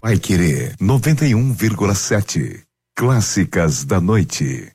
Paiquerê 91,7. Clássicas da noite.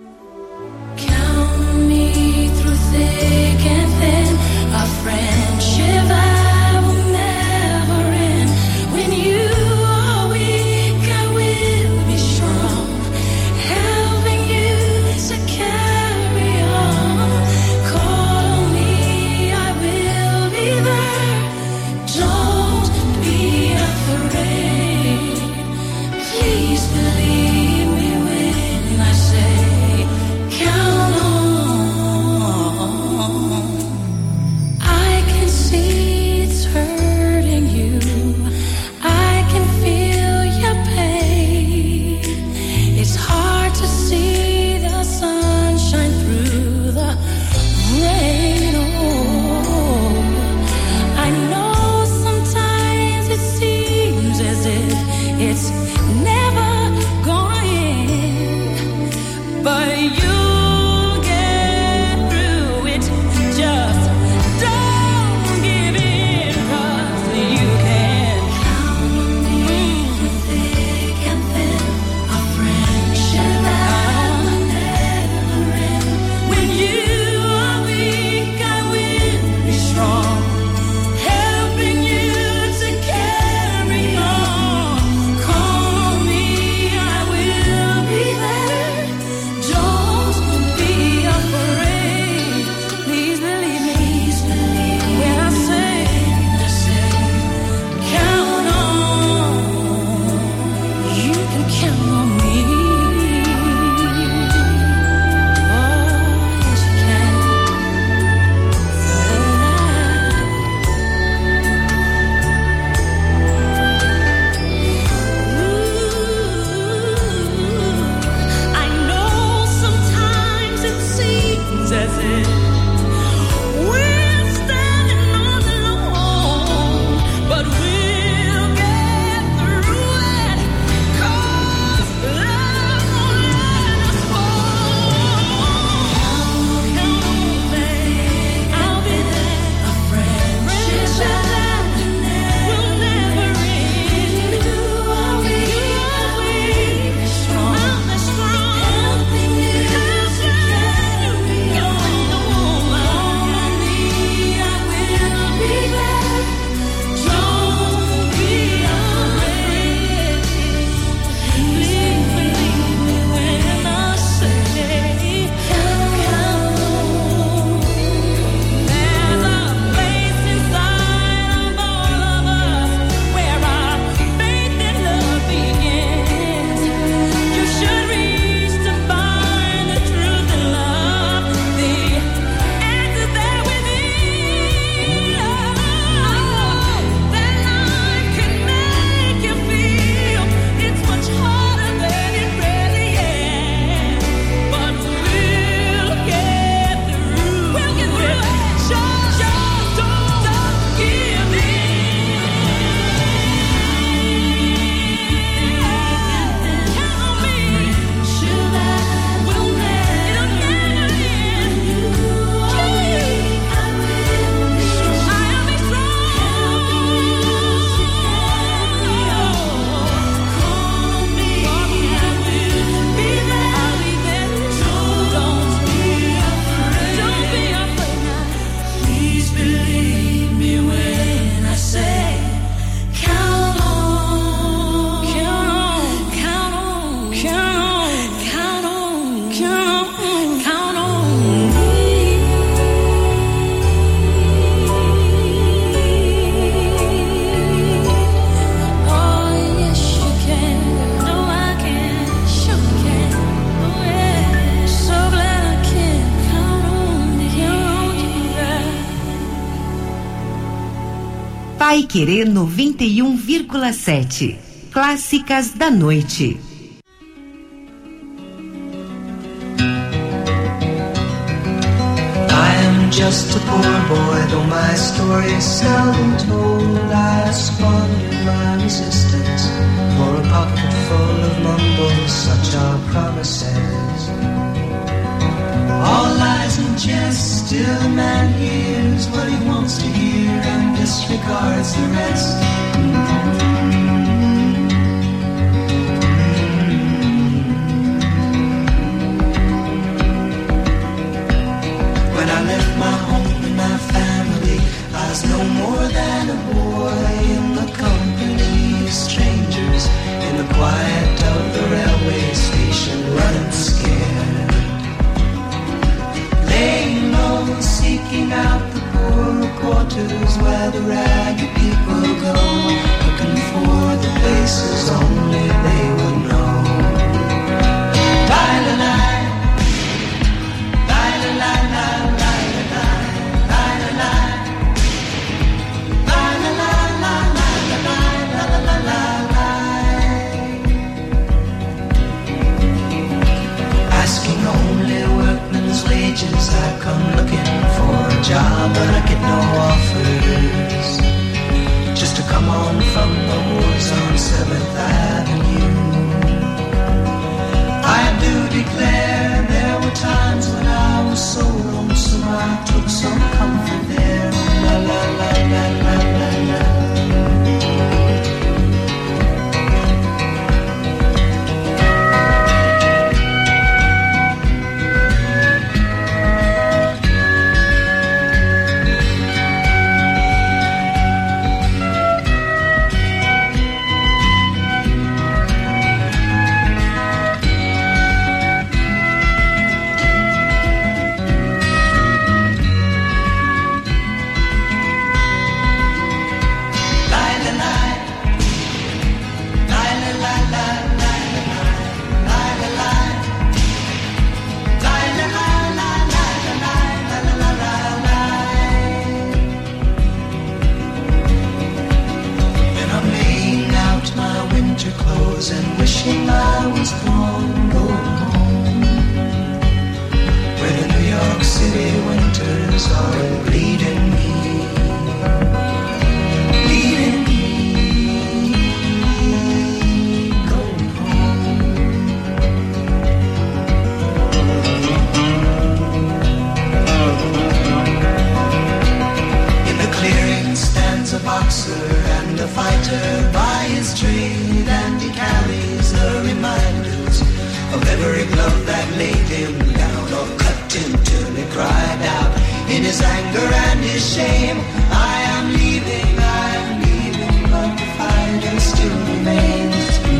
Paiquerê 91,7. Clássicas da noite. Just a poor boy, though my story is seldom told. I squandered my resistance for a pocket full of mumbles, such are promises. All lies and jest, still a man hears what he wants to hear and disregards the rest. was no more than a boy in the company of strangers, in the quiet of the railway station, running scared, laying low, seeking out the poorer quarters where the ragged people go, looking for the places only they would know. I come looking for a job, but I get no offers. Just to come on from the wars on 7th Avenue. I do declare there were times when I was so lonesome I took some comfort there. La la la la la la la. And wishing I was gone, going home, where the New York City winters are bleeding me, going home. In the clearing stands a boxer and a fighter by his trade, and he carries the reminders of every glove that laid him down or cut him till he cried out in his anger and his shame, I am leaving, but the fighter still remains.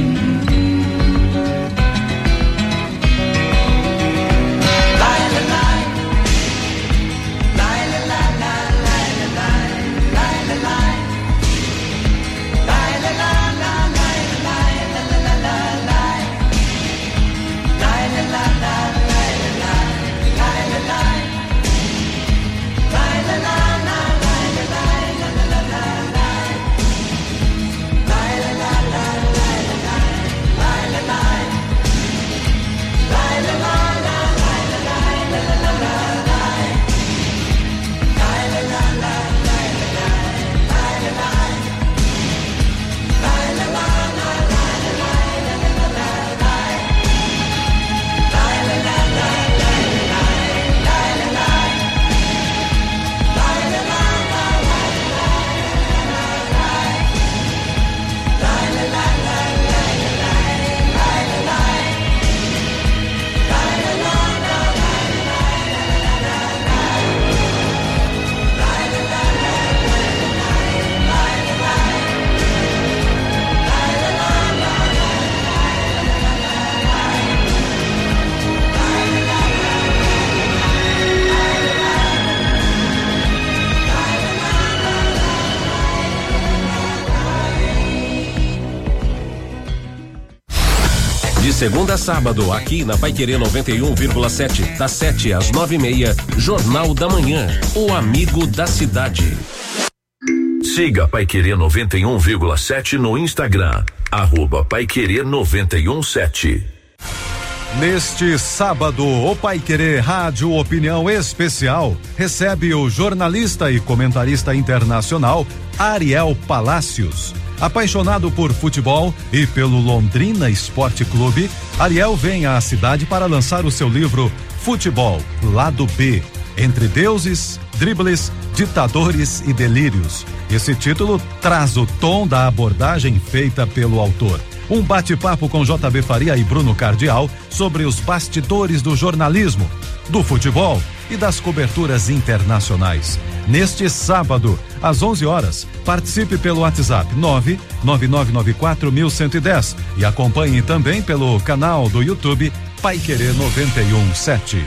De segunda a sábado, aqui na Paiquerê 91,7, das 7 às 9:30, Jornal da Manhã, o amigo da cidade. Siga Paiquerê 91,7 no Instagram, @Paiquerê 91,7. Neste sábado, o Paiquerê Rádio Opinião Especial recebe o jornalista e comentarista internacional Ariel Palacios. Apaixonado por futebol e pelo Londrina Esporte Clube, Ariel vem à cidade para lançar o seu livro Futebol, Lado B, Entre Deuses, Dribles, Ditadores e Delírios. Esse título traz o tom da abordagem feita pelo autor. Um bate-papo com JB Faria e Bruno Cardial sobre os bastidores do jornalismo, do futebol e das coberturas internacionais. Neste sábado, às 11 horas, participe pelo WhatsApp 999941110 e acompanhe também pelo canal do YouTube Paiquerê 91.7.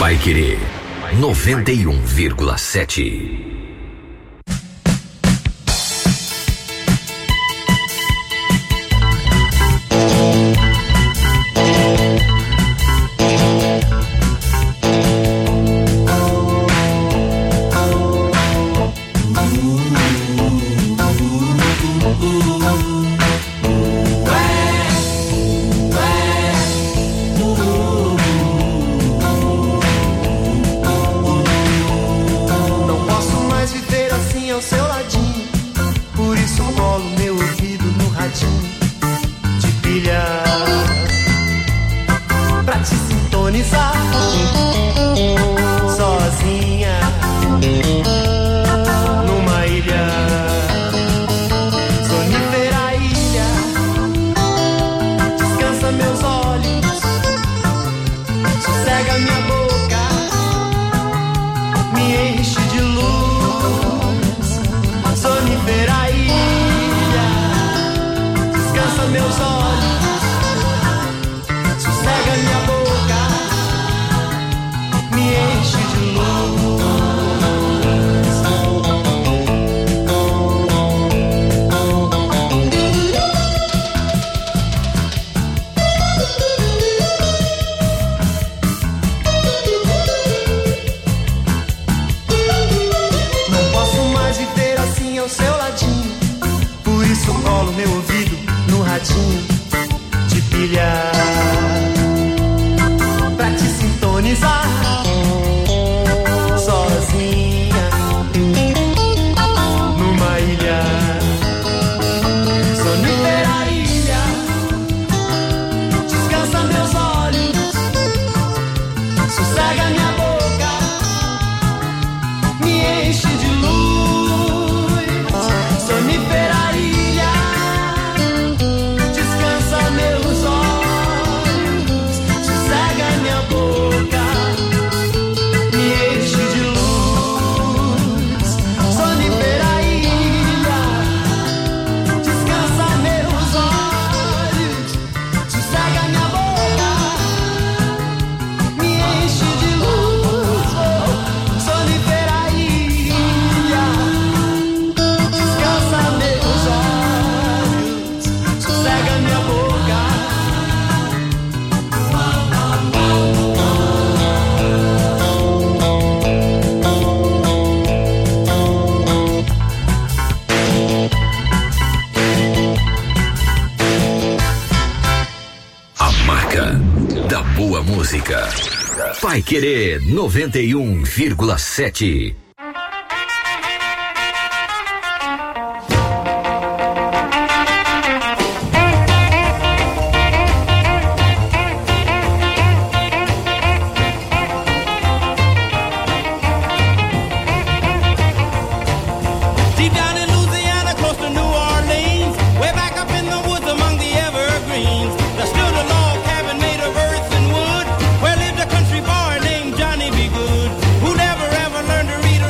Paiquerê 91,7. Paiquerê 91,7. Who never ever learned to read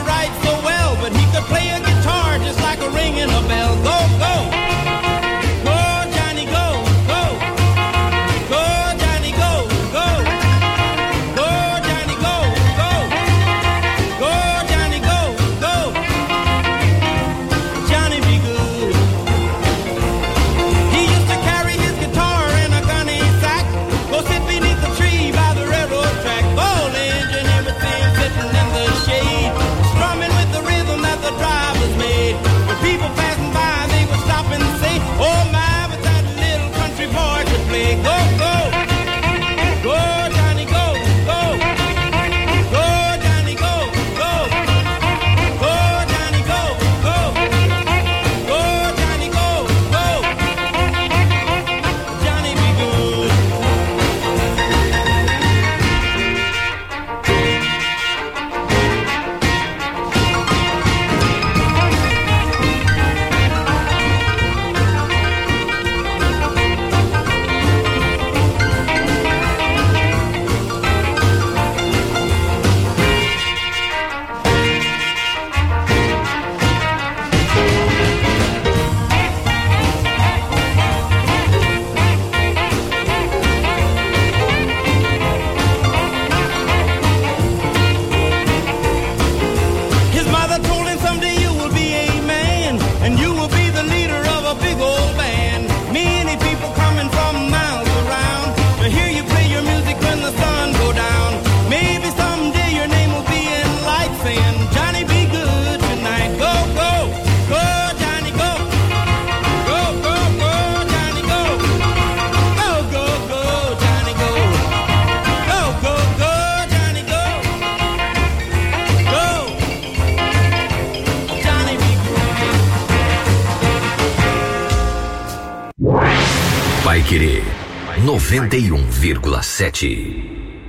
91,7.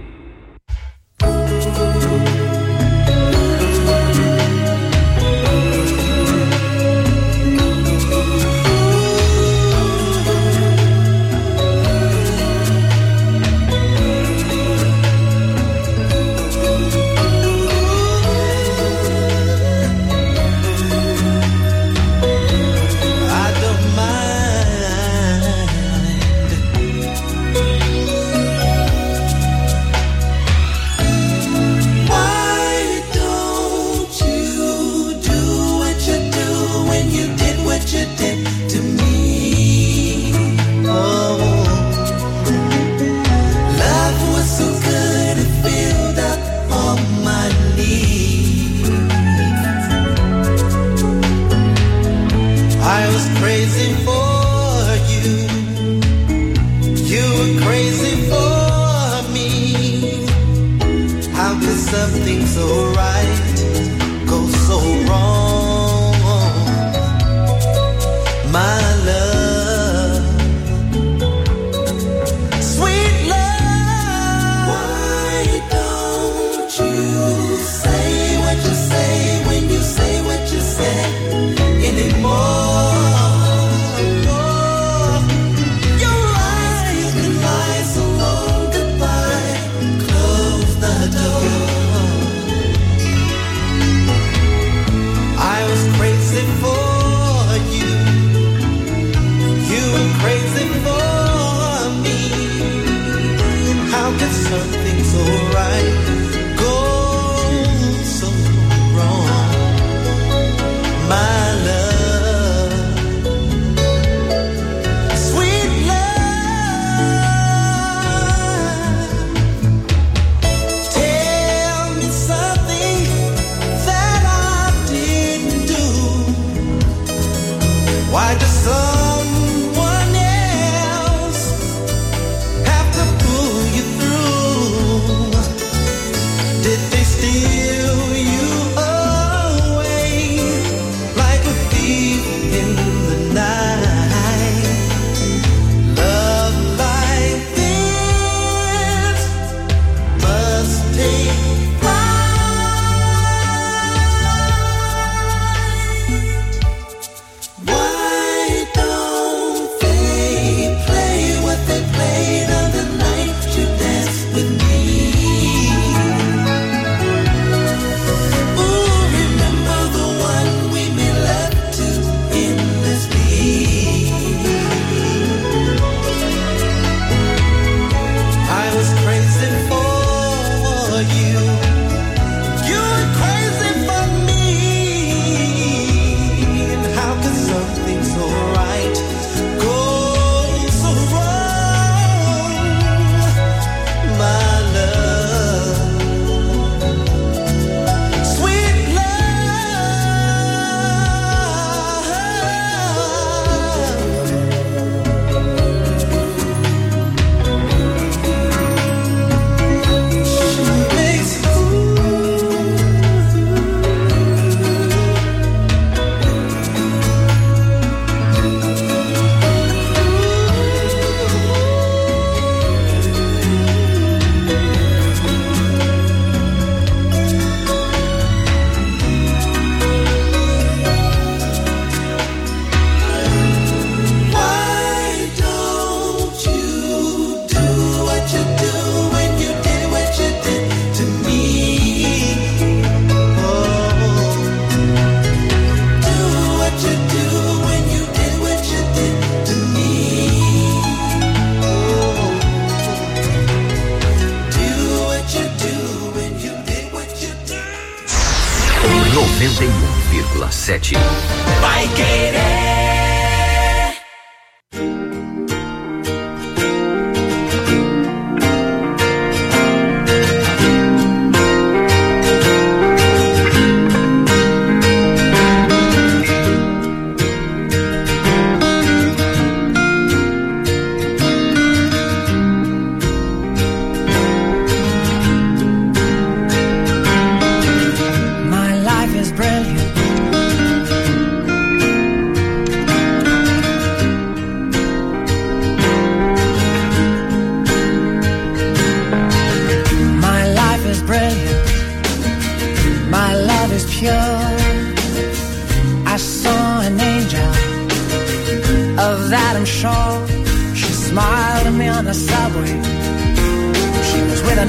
Vai Querer.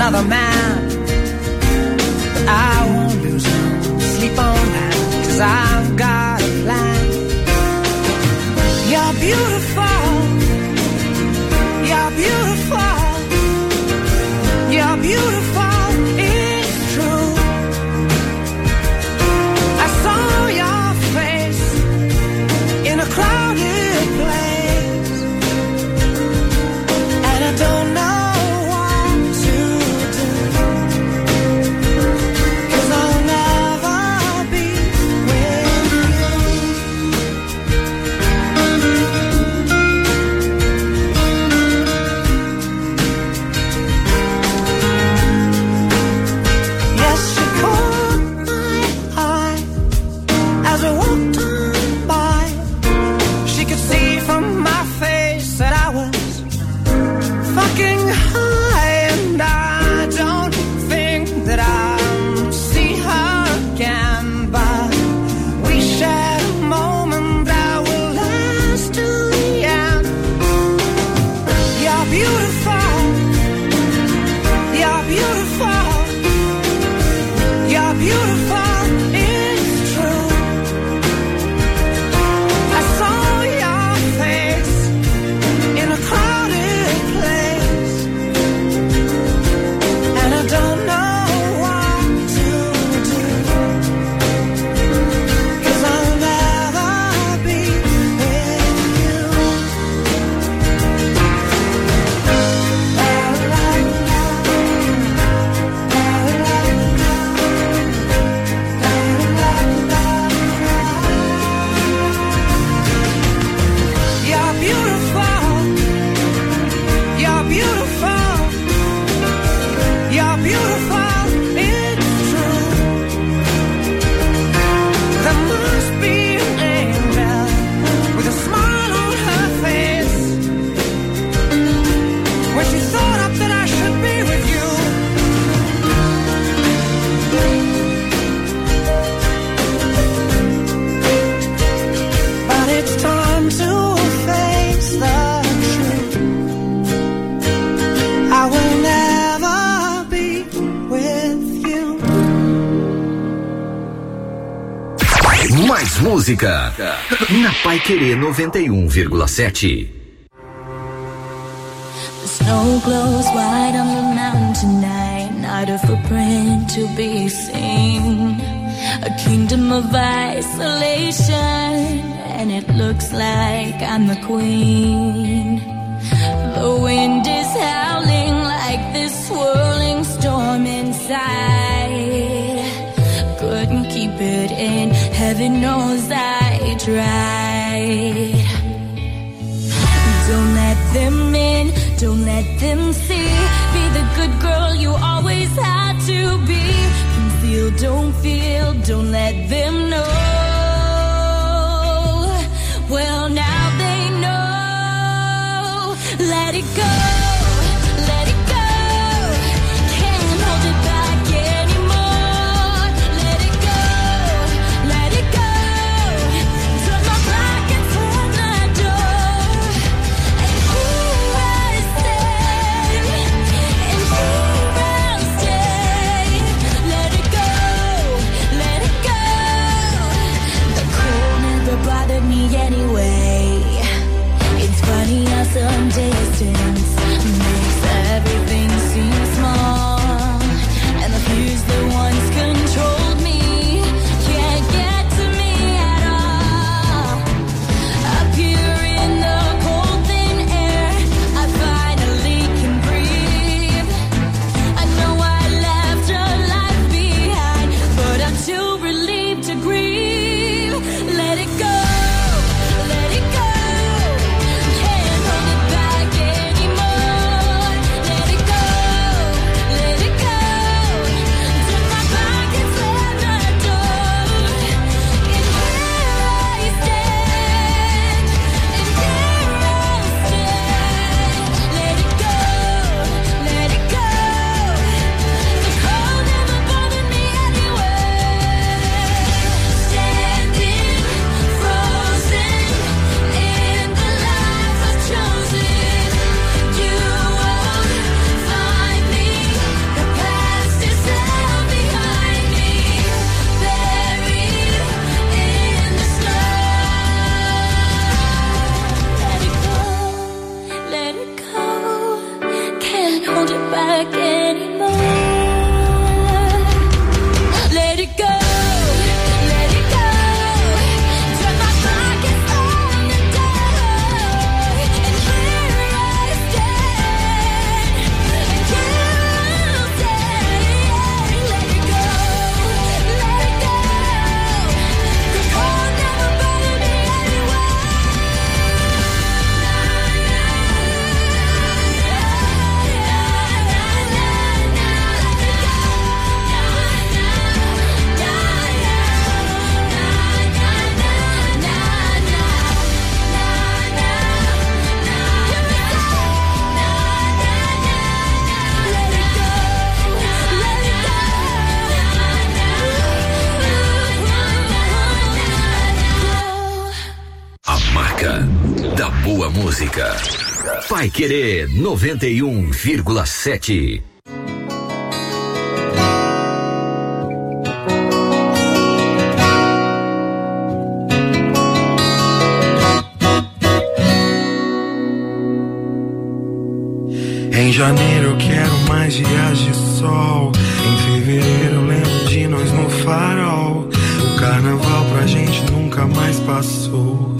another man. But I won't lose no sleep on that, 'cause I've got a plan. You're beautiful, you're beautiful, you're beautiful, it's true. I saw your face in a crowded place, and I don't know Música na Paiquerê 91,7. The snow glows white on the mountain tonight, not a footprint to be seen. A kingdom of isolation, and it looks like I'm the queen. The wind is howling like this swirling storm inside. Couldn't keep it in, heaven knows I tried. Don't let them in, don't let them see. Be the good girl you always had to be. Conceal, don't feel, don't let them know. Well, now they know. Let it go. And música. Pai Querer 91,7. Em janeiro eu quero mais dias de sol. Em fevereiro eu lembro de nós no farol. O carnaval pra gente nunca mais passou.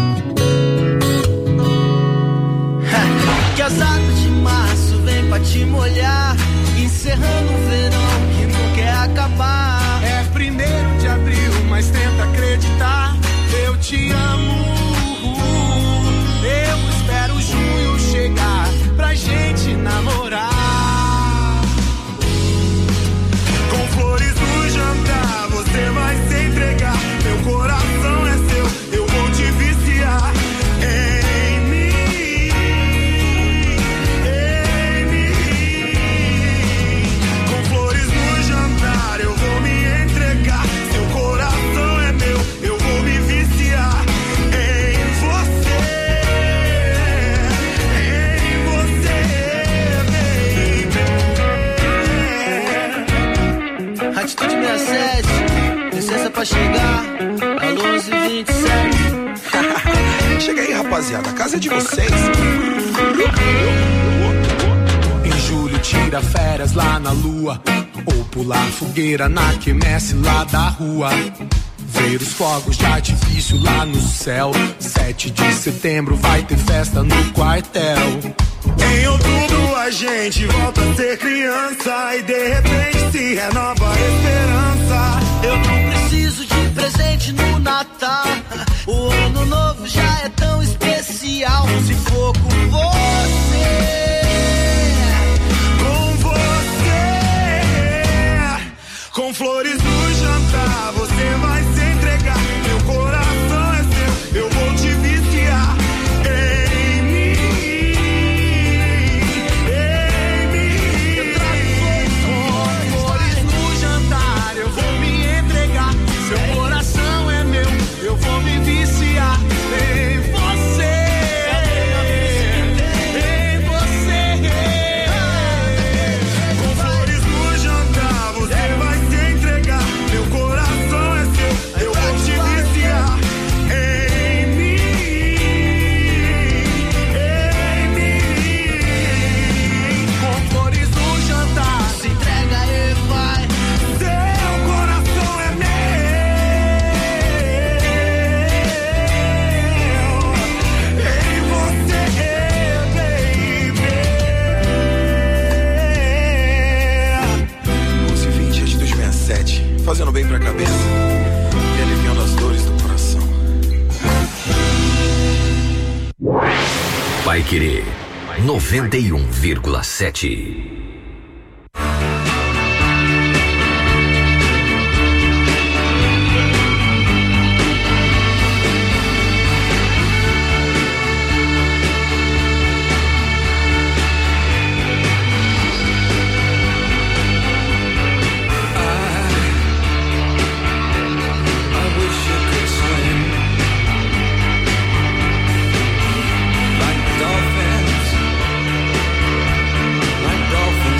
Que as águas de março vem pra te molhar, encerrando o verão que não quer acabar. É 1º de abril, mas tenta acreditar. Eu te amo. Eu espero junho chegar pra gente namorar. Com flores no jantar, você vai se entregar. Meu coração é seu, eu vou te viciar. Em mim, em mim. Com flores no jantar, eu vou me entregar. Seu coração é meu, eu vou me viciar. Em você, baby. Atitude 67, licença pra chegar. Alô, 11:27. Chega aí, rapaziada, a casa é de vocês. Em julho tira férias lá na lua, ou pular fogueira na quermesse lá da rua. Ver os fogos de artifício lá no céu. 7 de setembro vai ter festa no quartel. Em outubro a gente volta a ser criança e de repente se renova a esperança. Eu não preciso de presente no Natal. O ano novo já é tão especial. Se for com você, com flores no jantar, você vai se entregar. Meu coração é seu, eu vou te viciar. Em mim, em mim. Com flores no jantar, eu vou me entregar. Seu coração é meu, eu vou me viciar. Em você, em você. Com flores no jantar, você vai se entregar. Meu coração é seu, eu vou te viciar. Em mim, em mim. Com flores no jantar, se entrega e vai. seu coração é meu. Em você, baby. 11:20 de 2007, fazendo bem pra cabeça e aliviando as dores do coração. Pai Querer 91,7. Like dolphins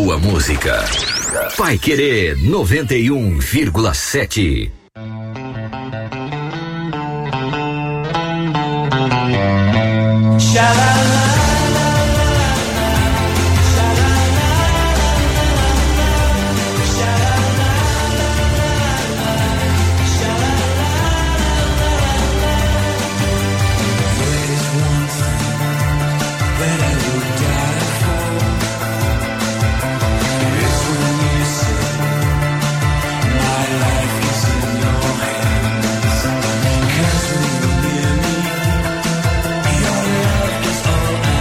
boa música. Pai Querer 91,7. All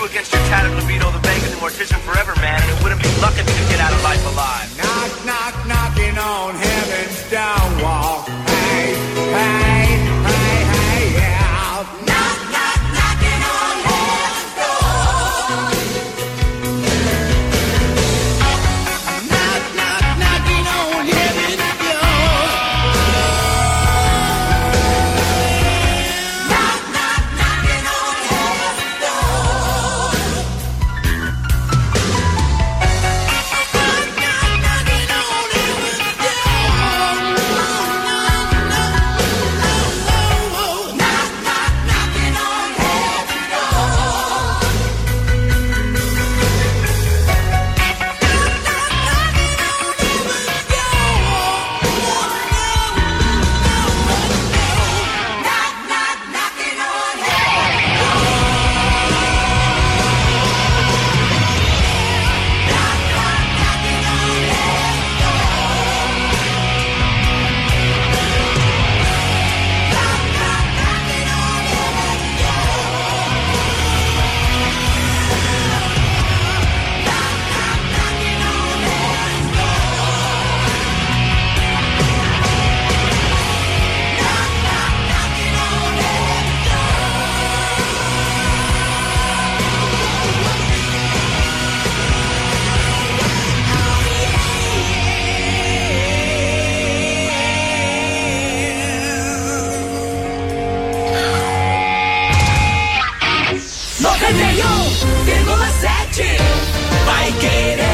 against your tattered libido, the begging and mortician forever, man, and it wouldn't be luck if you didn't get out of life alive. Knock, knock, knocking on heaven's down wall. Hey, hey, hey, hey, yeah. Knock, knock, knocking on heaven's door. Knock, knock, knocking on heaven's door. Knock, knock, knocking on heaven's door. Vai Querer.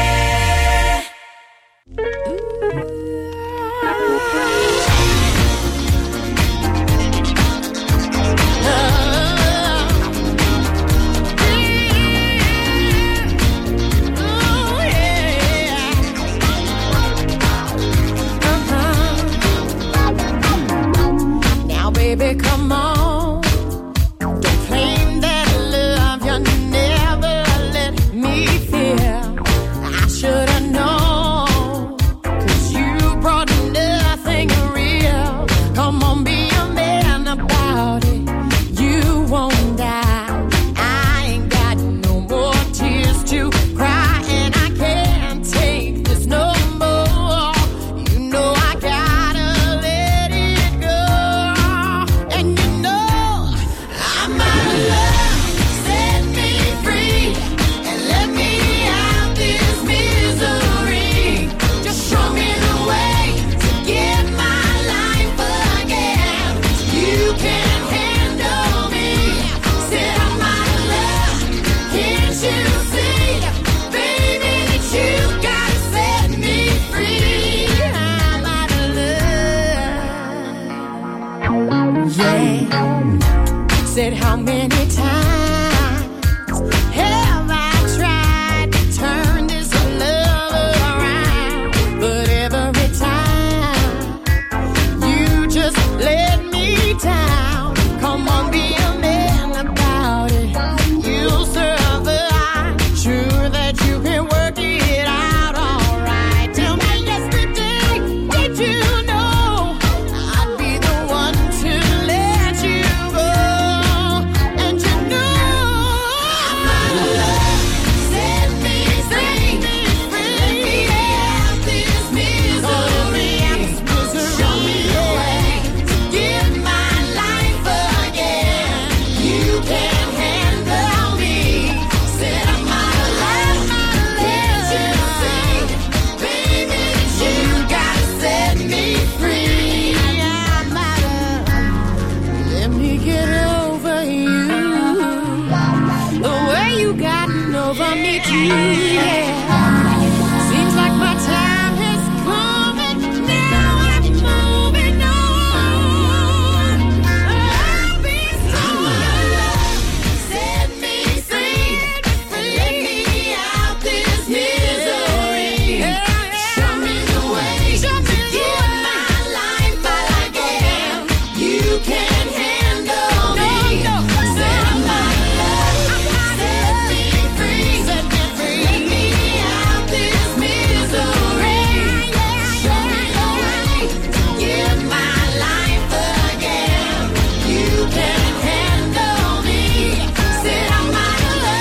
Now, baby, come on. Don't claim that love you never let me feel. I should have known, 'cause you brought nothing real. Come on, be a man about it. You won't die. I ain't got no more tears to cry, and I can't take this no more. You know I gotta let it go. And you know I'm out of love. Set me free and let me out this misery. Just show me the way to get my life again. You can handle me. Said I'm out of love. Can't you see, baby, that you gotta set me free? I'm out of love. Yeah. Said how many times have I tried to turn this love around? But every time you just let me down. Come on, be a man about it. You'll survive. Sure that you can work it out all right. Tell me yesterday, did you know I'd be the one to let you go? And you know I'm out of love. Set me free. Let me out this misery. Show me the way to get my life again. You can handle me. Said I'm out of love. Can't you see, baby, that you gotta set me free? I'm out of. Let me get over you. The way you gotten over me too. Yeah.